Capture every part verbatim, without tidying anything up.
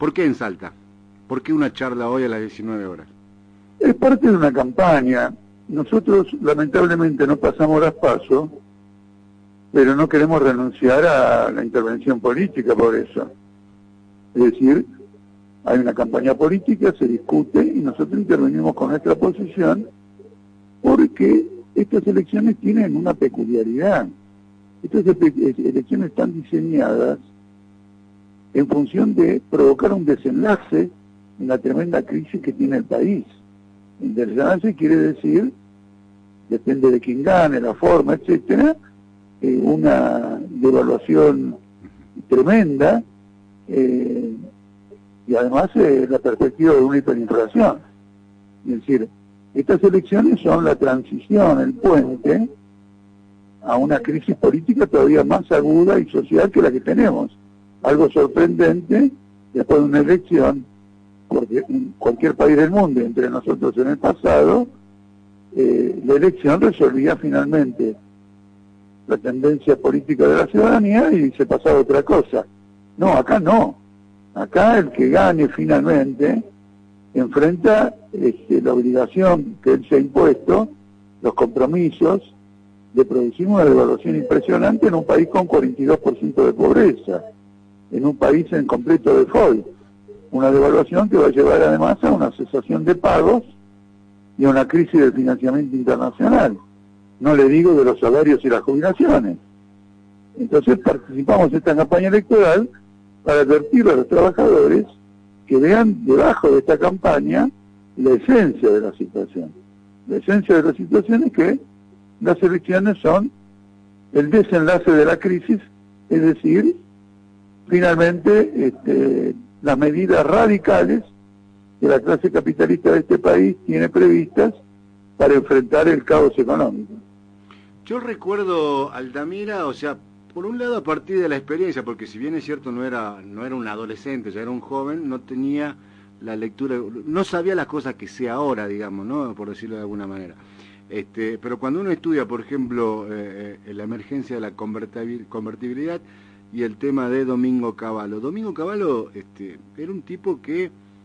¿Por qué en Salta? ¿Por qué una charla hoy a las diecinueve horas? Es parte de una campaña. Nosotros lamentablemente no pasamos las PASO, pero no queremos renunciar a la intervención política por eso. Es decir, hay una campaña política, se discute y nosotros intervenimos con nuestra posición porque estas elecciones tienen una peculiaridad. Estas elecciones están diseñadas en función de provocar un desenlace en la tremenda crisis que tiene el país. El desenlace quiere decir, depende de quién gane, la forma, etcétera, eh, una devaluación tremenda eh, y además eh, la perspectiva de una hiperinflación. Es decir, estas elecciones son la transición, el puente a una crisis política todavía más aguda y social que la que tenemos. Algo sorprendente, después de una elección, porque en cualquier país del mundo, entre nosotros en el pasado, eh, la elección resolvía finalmente la tendencia política de la ciudadanía y se pasaba a otra cosa. No, acá no. Acá el que gane finalmente enfrenta este, la obligación que él se ha impuesto, los compromisos de producir una devaluación impresionante en un país con cuarenta y dos por ciento de pobreza, en un país en completo default. Una devaluación que va a llevar además a una cesación de pagos y a una crisis del financiamiento internacional. No le digo de los salarios y las jubilaciones. Entonces participamos en esta campaña electoral para advertirle a los trabajadores que vean debajo de esta campaña la esencia de la situación. La esencia de la situación es que las elecciones son el desenlace de la crisis, es decir, finalmente este, las medidas radicales que la clase capitalista de este país tiene previstas para enfrentar el caos económico. Yo recuerdo, Altamira, o sea, por un lado a partir de la experiencia, porque si bien es cierto no era no era un adolescente, ya era un joven, no tenía la lectura, no sabía las cosas que sé ahora, digamos, ¿no? Por decirlo de alguna manera. Este, pero cuando uno estudia, por ejemplo, eh, la emergencia de la convertibilidad y el tema de Domingo Cavallo. Domingo Cavallo este, era un tipo que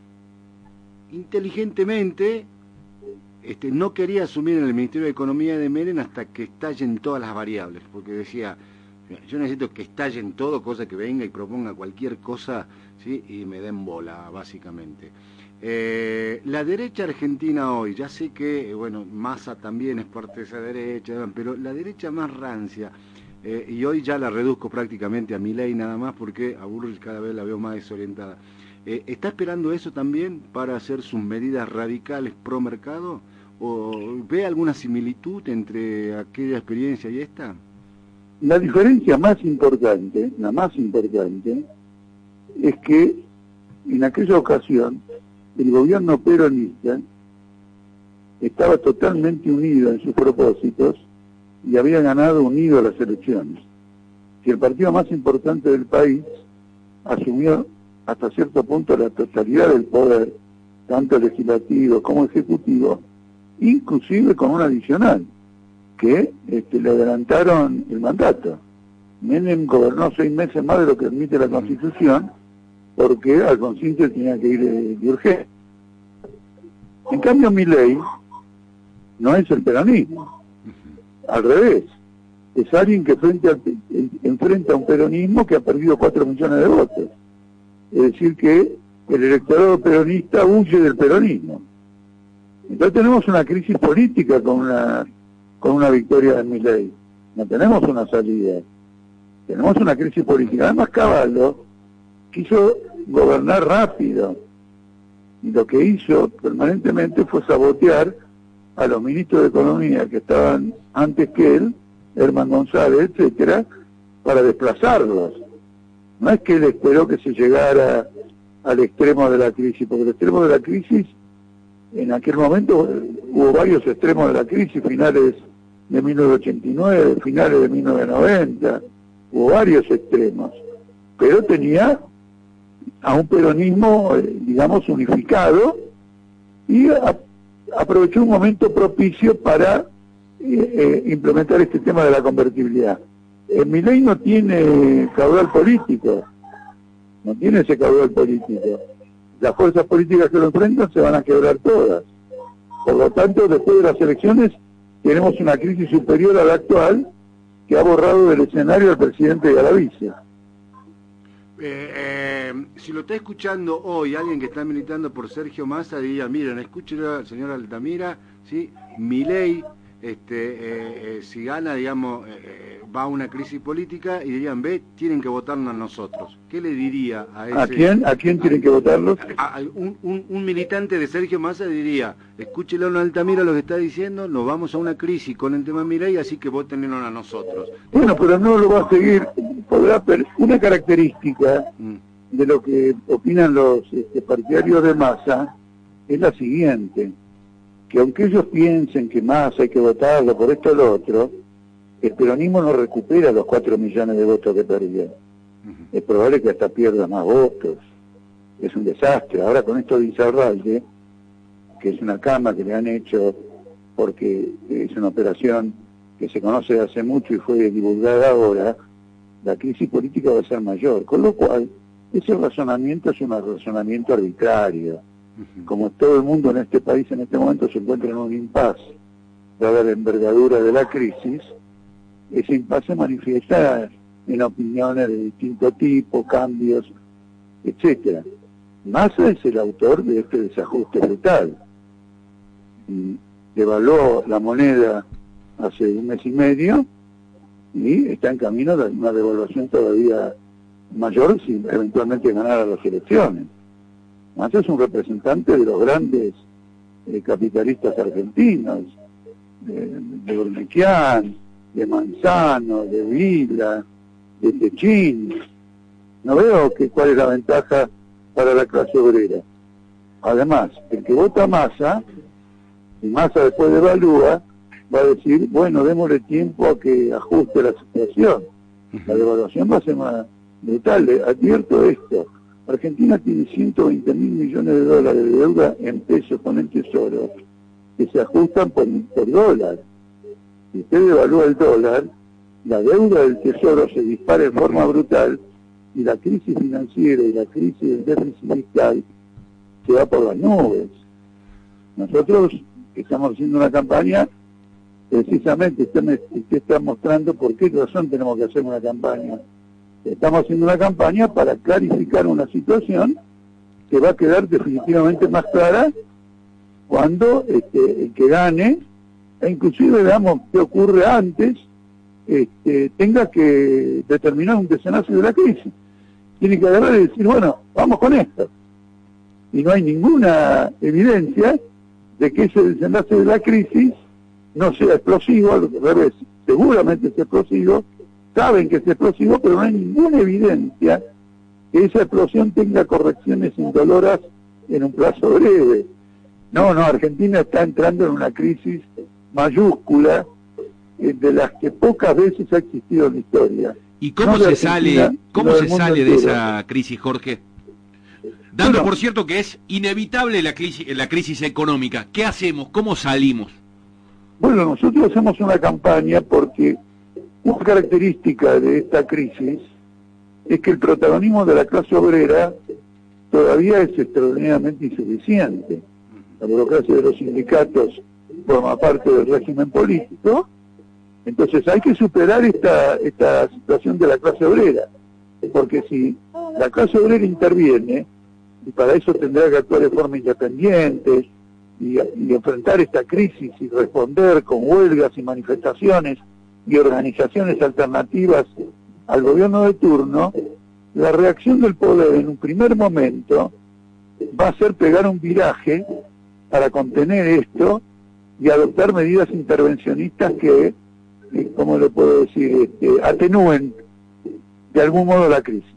inteligentemente este, no quería asumir en el Ministerio de Economía de Menem hasta que estallen todas las variables, porque decía, yo necesito que estallen todo, cosa que venga y proponga cualquier cosa, ¿sí? Y me den bola, básicamente. Eh, la derecha argentina hoy, ya sé que, bueno, Massa también es parte de esa derecha, pero la derecha más rancia, eh, y hoy ya la reduzco prácticamente a Milei nada más porque a Bullrich cada vez la veo más desorientada. Eh, ¿Está esperando eso también para hacer sus medidas radicales pro mercado? ¿O ve alguna similitud entre aquella experiencia y esta? La diferencia más importante, la más importante, es que en aquella ocasión el gobierno peronista estaba totalmente unido en sus propósitos y había ganado unido las elecciones. Si el partido más importante del país asumió hasta cierto punto la totalidad del poder, tanto legislativo como ejecutivo, inclusive con un adicional, que este, le adelantaron el mandato. Menem gobernó seis meses más de lo que admite la Constitución, porque Alfonsín tenía que ir de, de urgencia. En cambio, Milei no es el peronismo, al revés, es alguien que frente al, enfrenta a un peronismo que ha perdido cuatro millones de votos. Es decir que el electorado peronista huye del peronismo. Entonces tenemos una crisis política con una con una victoria de Milei. No tenemos una salida. Tenemos una crisis política. Además, Cavallo quiso gobernar rápido. Y lo que hizo permanentemente fue sabotear a los ministros de Economía que estaban antes que él, Herman González, etcétera, para desplazarlos. No es que él esperó que se llegara al extremo de la crisis, porque el extremo de la crisis, en aquel momento hubo varios extremos de la crisis, finales de mil novecientos ochenta y nueve, finales de mil novecientos noventa, hubo varios extremos, pero tenía a un peronismo, eh, digamos, unificado, y a, aprovechó un momento propicio para eh, eh, implementar este tema de la convertibilidad. Eh, Milei no tiene caudal político, no tiene ese caudal político. Las fuerzas políticas que lo enfrentan se van a quebrar todas. Por lo tanto, después de las elecciones, tenemos una crisis superior a la actual que ha borrado del escenario al presidente y a la vice. Eh, eh, si lo está escuchando hoy alguien que está militando por Sergio Massa, diría, miren, escúchelo al señor Altamira, ¿sí? Milei, este, eh, eh, si gana, digamos, eh, va a una crisis política, y dirían, ve, tienen que votarnos a nosotros. ¿Qué le diría a ese... ¿A quién? ¿A quién tienen que votarlos? A, a, un, un, un militante de Sergio Massa diría, escúchelo a Altamira lo que está diciendo, nos vamos a una crisis con el tema Milei, así que votenlo a nosotros. Bueno, pero no lo va a seguir. Podrá per... Una característica mm. de lo que opinan los este, partidarios de Massa es la siguiente, que aunque ellos piensen que Massa hay que votarlo por esto o lo otro, el peronismo no recupera los cuatro millones de votos que perdió. Uh-huh. Es probable que hasta pierda más votos. Es un desastre. Ahora con esto de Insaurralde, que es una cama que le han hecho porque es una operación que se conoce de hace mucho y fue divulgada ahora, la crisis política va a ser mayor. Con lo cual, ese razonamiento es un razonamiento arbitrario. Como todo el mundo en este país en este momento se encuentra en un impasse, dada la envergadura de la crisis, ese impasse se manifiesta en opiniones de distinto tipo, cambios, etcétera. Massa es el autor de este desajuste brutal. Devaluó la moneda hace un mes y medio y está en camino de una devaluación todavía mayor si eventualmente ganara las elecciones. Massa es un representante de los grandes eh, capitalistas argentinos, de, de Urnequian, de Manzano, de Vila, de Techín. No veo que cuál es la ventaja para la clase obrera. Además, el que vota Massa, y Massa después devalúa, va a decir, bueno, démosle tiempo a que ajuste la situación. La devaluación va a ser más brutal. Le advierto esto. Argentina tiene ciento veinte mil millones de dólares de deuda en pesos con el Tesoro, que se ajustan por, por dólar. Si usted devalúa el dólar, la deuda del Tesoro se dispara en forma brutal y la crisis financiera y la crisis del déficit fiscal se va por las nubes. Nosotros estamos haciendo una campaña, precisamente usted, me, usted está mostrando por qué razón tenemos que hacer una campaña. Estamos haciendo una campaña para clarificar una situación que va a quedar definitivamente más clara cuando este, el que gane, e inclusive veamos qué ocurre antes, este, tenga que determinar un desenlace de la crisis. Tiene que agarrar y decir, bueno, vamos con esto. Y no hay ninguna evidencia de que ese desenlace de la crisis no sea explosivo, al revés, seguramente es explosivo, saben que es explosivo, pero no hay ninguna evidencia que esa explosión tenga correcciones indoloras en un plazo breve. No, no, Argentina está entrando en una crisis mayúscula eh, de las que pocas veces ha existido en la historia. ¿Y cómo no se sale, cómo se sale de esa crisis, Jorge? Dando bueno, por cierto que es inevitable la crisis, la crisis económica. ¿Qué hacemos? ¿Cómo salimos? Bueno, nosotros hacemos una campaña porque una característica de esta crisis es que el protagonismo de la clase obrera todavía es extraordinariamente insuficiente. La burocracia de los sindicatos forma parte del régimen político, entonces hay que superar esta, esta situación de la clase obrera, porque si la clase obrera interviene, y para eso tendrá que actuar de forma independiente, y, y enfrentar esta crisis y responder con huelgas y manifestaciones, y organizaciones alternativas al gobierno de turno, la reacción del poder en un primer momento va a ser pegar un viraje para contener esto y adoptar medidas intervencionistas que, eh, ¿cómo le puedo decir?, este, atenúen de algún modo la crisis.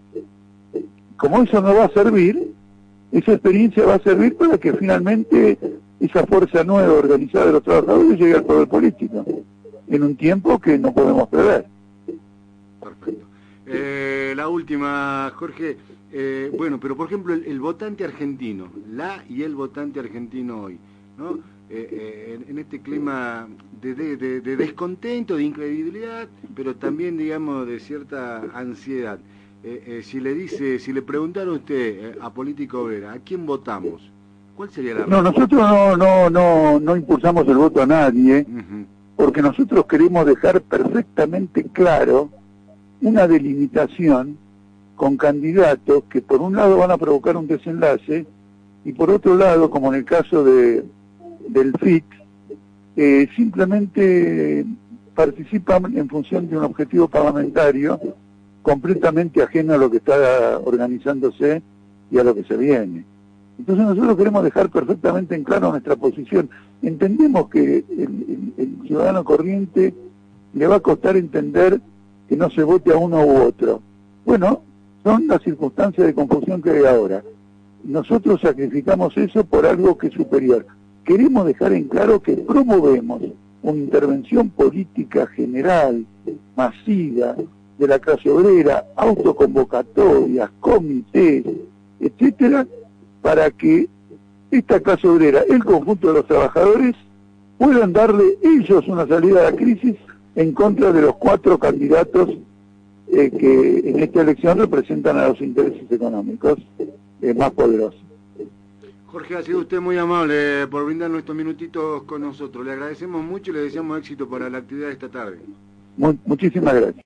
Como eso no va a servir, esa experiencia va a servir para que finalmente esa fuerza nueva organizada de los trabajadores llegue al poder político en un tiempo que no podemos prever. Perfecto. Eh, la última, Jorge. Eh, bueno, pero por ejemplo, el, el votante argentino, la y el votante argentino hoy, ¿no? Eh, eh, en, en este clima de, de, de, de descontento, de incredibilidad, pero también, digamos, de cierta ansiedad. eh, eh, si le dice, si le preguntara a usted eh, a Política Obrera, ¿a quién votamos? ¿Cuál sería la No, respuesta? nosotros no, no, no, no impulsamos el voto a nadie, Uh-huh. porque nosotros queremos dejar perfectamente claro una delimitación con candidatos que por un lado van a provocar un desenlace y por otro lado, como en el caso de del F I T, eh, simplemente participan en función de un objetivo parlamentario completamente ajeno a lo que está organizándose y a lo que se viene. Entonces nosotros queremos dejar perfectamente en claro nuestra posición. Entendemos que el, el, el ciudadano corriente le va a costar entender que no se vote a uno u otro. Bueno, son las circunstancias de confusión que hay ahora. Nosotros sacrificamos eso por algo que es superior. Queremos dejar en claro que promovemos una intervención política general, masiva, de la clase obrera, autoconvocatorias, comités, etcétera, para que esta clase obrera, el conjunto de los trabajadores, puedan darle ellos una salida a la crisis en contra de los cuatro candidatos eh, que en esta elección representan a los intereses económicos eh, más poderosos. Jorge, ha sido usted muy amable por brindarnos estos minutitos con nosotros. Le agradecemos mucho y le deseamos éxito para la actividad de esta tarde. Mu- muchísimas gracias.